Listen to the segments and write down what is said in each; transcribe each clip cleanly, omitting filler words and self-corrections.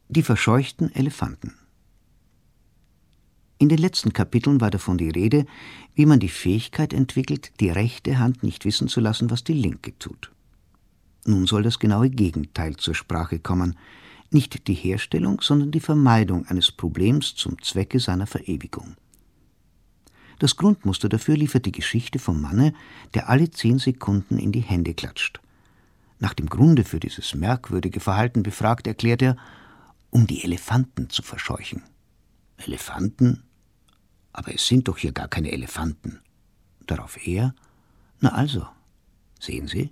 Die verscheuchten Elefanten. In den letzten Kapiteln war davon die Rede, wie man die Fähigkeit entwickelt, die rechte Hand nicht wissen zu lassen, was die linke tut. Nun soll das genaue Gegenteil zur Sprache kommen. Nicht die Herstellung, sondern die Vermeidung eines Problems zum Zwecke seiner Verewigung. Das Grundmuster dafür liefert die Geschichte vom Manne, der alle 10 Sekunden in die Hände klatscht. Nach dem Grunde für dieses merkwürdige Verhalten befragt, erklärt er, um die Elefanten zu verscheuchen. Elefanten? Aber es sind doch hier gar keine Elefanten. Darauf er, na also, sehen Sie?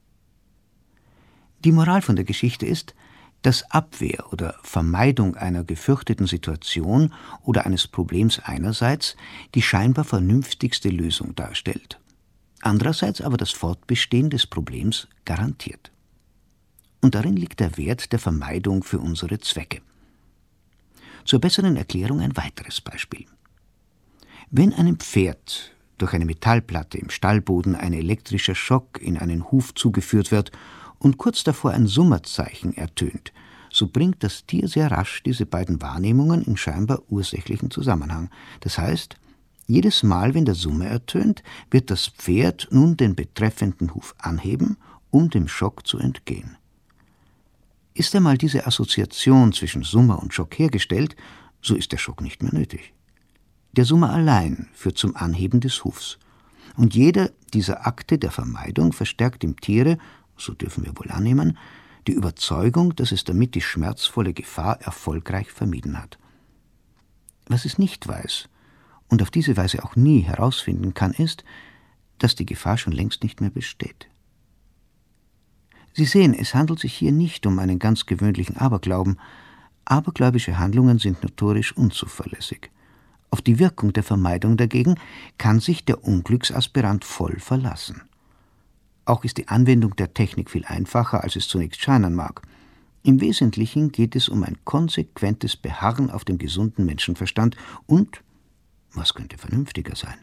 Die Moral von der Geschichte ist, dass Abwehr oder Vermeidung einer gefürchteten Situation oder eines Problems einerseits die scheinbar vernünftigste Lösung darstellt, andererseits aber das Fortbestehen des Problems garantiert. Und darin liegt der Wert der Vermeidung für unsere Zwecke. Zur besseren Erklärung ein weiteres Beispiel. Wenn einem Pferd durch eine Metallplatte im Stallboden ein elektrischer Schock in einen Huf zugeführt wird und kurz davor ein Summerzeichen ertönt, so bringt das Tier sehr rasch diese beiden Wahrnehmungen in scheinbar ursächlichen Zusammenhang. Das heißt, jedes Mal, wenn der Summer ertönt, wird das Pferd nun den betreffenden Huf anheben, um dem Schock zu entgehen. Ist einmal diese Assoziation zwischen Summer und Schock hergestellt, so ist der Schock nicht mehr nötig. Der Summer allein führt zum Anheben des Hufs. Und jeder dieser Akte der Vermeidung verstärkt im Tiere, so dürfen wir wohl annehmen, die Überzeugung, dass es damit die schmerzvolle Gefahr erfolgreich vermieden hat. Was es nicht weiß und auf diese Weise auch nie herausfinden kann, ist, dass die Gefahr schon längst nicht mehr besteht. Sie sehen, es handelt sich hier nicht um einen ganz gewöhnlichen Aberglauben. Abergläubische Handlungen sind notorisch unzuverlässig. Auf die Wirkung der Vermeidung dagegen kann sich der Unglücksaspirant voll verlassen. Auch ist die Anwendung der Technik viel einfacher, als es zunächst scheinen mag. Im Wesentlichen geht es um ein konsequentes Beharren auf dem gesunden Menschenverstand und, was könnte vernünftiger sein?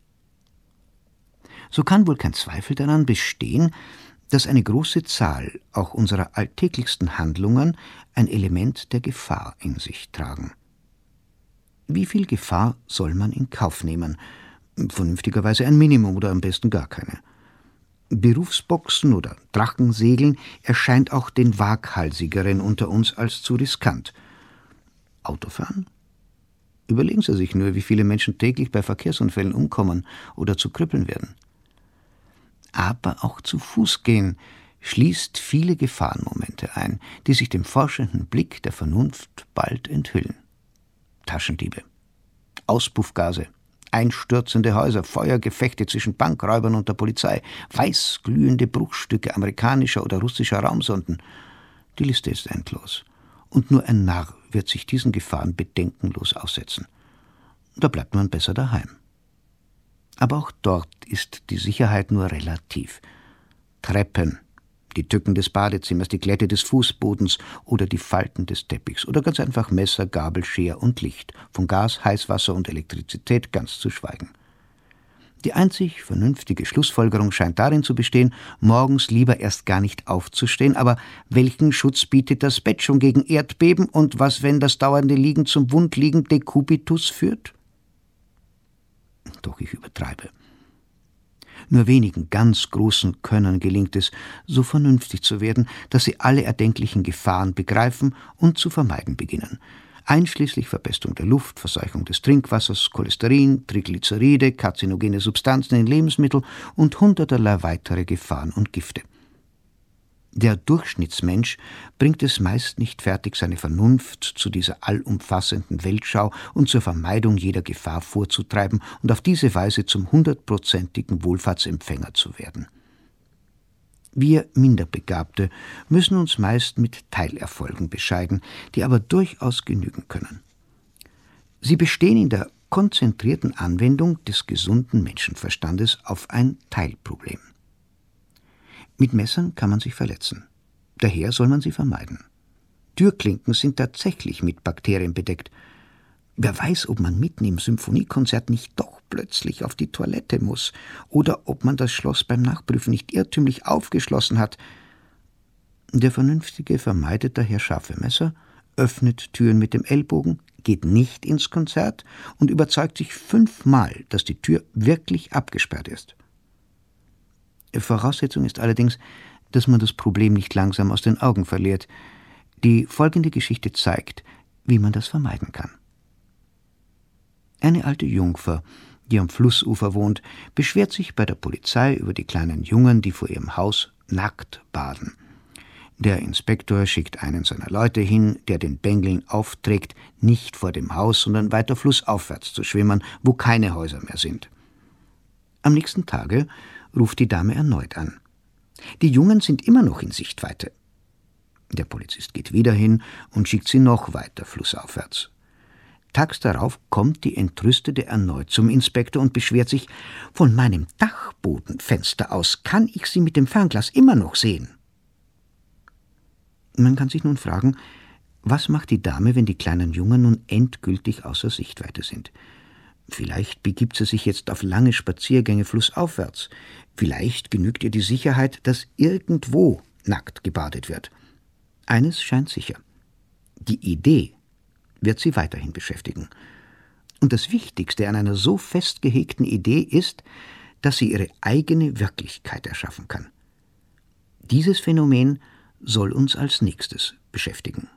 So kann wohl kein Zweifel daran bestehen, dass eine große Zahl auch unserer alltäglichsten Handlungen ein Element der Gefahr in sich tragen. Wie viel Gefahr soll man in Kauf nehmen? Vernünftigerweise ein Minimum oder am besten gar keine. Berufsboxen oder Drachensegeln erscheint auch den Waghalsigeren unter uns als zu riskant. Autofahren? Überlegen Sie sich nur, wie viele Menschen täglich bei Verkehrsunfällen umkommen oder zu Krüppeln werden. Aber auch zu Fuß gehen schließt viele Gefahrenmomente ein, die sich dem forschenden Blick der Vernunft bald enthüllen. Taschendiebe, Auspuffgase, einstürzende Häuser, Feuergefechte zwischen Bankräubern und der Polizei, weißglühende Bruchstücke amerikanischer oder russischer Raumsonden. Die Liste ist endlos. Und nur ein Narr wird sich diesen Gefahren bedenkenlos aussetzen. Da bleibt man besser daheim. Aber auch dort ist die Sicherheit nur relativ. Treppen, die Tücken des Badezimmers, die Glätte des Fußbodens oder die Falten des Teppichs oder ganz einfach Messer, Gabel, Scher und Licht, von Gas, Heißwasser und Elektrizität ganz zu schweigen. Die einzig vernünftige Schlussfolgerung scheint darin zu bestehen, morgens lieber erst gar nicht aufzustehen, aber welchen Schutz bietet das Bett schon gegen Erdbeben und was, wenn das dauernde Liegen zum Wundliegen Dekubitus führt? Doch ich übertreibe. Nur wenigen ganz großen Könnern gelingt es, so vernünftig zu werden, dass sie alle erdenklichen Gefahren begreifen und zu vermeiden beginnen. Einschließlich Verpestung der Luft, Verseuchung des Trinkwassers, Cholesterin, Triglyceride, karzinogene Substanzen in Lebensmitteln und hunderterlei weitere Gefahren und Gifte. Der Durchschnittsmensch bringt es meist nicht fertig, seine Vernunft zu dieser allumfassenden Weltschau und zur Vermeidung jeder Gefahr vorzutreiben und auf diese Weise zum 100%igen Wohlfahrtsempfänger zu werden. Wir Minderbegabte müssen uns meist mit Teilerfolgen bescheiden, die aber durchaus genügen können. Sie bestehen in der konzentrierten Anwendung des gesunden Menschenverstandes auf ein Teilproblem. Mit Messern kann man sich verletzen. Daher soll man sie vermeiden. Türklinken sind tatsächlich mit Bakterien bedeckt. Wer weiß, ob man mitten im Symphoniekonzert nicht doch plötzlich auf die Toilette muss oder ob man das Schloss beim Nachprüfen nicht irrtümlich aufgeschlossen hat. Der Vernünftige vermeidet daher scharfe Messer, öffnet Türen mit dem Ellbogen, geht nicht ins Konzert und überzeugt sich 5-mal, dass die Tür wirklich abgesperrt ist. Voraussetzung ist allerdings, dass man das Problem nicht langsam aus den Augen verliert. Die folgende Geschichte zeigt, wie man das vermeiden kann. Eine alte Jungfer, die am Flussufer wohnt, beschwert sich bei der Polizei über die kleinen Jungen, die vor ihrem Haus nackt baden. Der Inspektor schickt einen seiner Leute hin, der den Bengeln aufträgt, nicht vor dem Haus, sondern weiter flussaufwärts zu schwimmen, wo keine Häuser mehr sind. Am nächsten Tage ruft die Dame erneut an. Die Jungen sind immer noch in Sichtweite. Der Polizist geht wieder hin und schickt sie noch weiter flussaufwärts. Tags darauf kommt die Entrüstete erneut zum Inspektor und beschwert sich, von meinem Dachbodenfenster aus kann ich sie mit dem Fernglas immer noch sehen. Man kann sich nun fragen, was macht die Dame, wenn die kleinen Jungen nun endgültig außer Sichtweite sind? Vielleicht begibt sie sich jetzt auf lange Spaziergänge flussaufwärts. Vielleicht genügt ihr die Sicherheit, dass irgendwo nackt gebadet wird. Eines scheint sicher: die Idee wird sie weiterhin beschäftigen. Und das Wichtigste an einer so fest gehegten Idee ist, dass sie ihre eigene Wirklichkeit erschaffen kann. Dieses Phänomen soll uns als nächstes beschäftigen.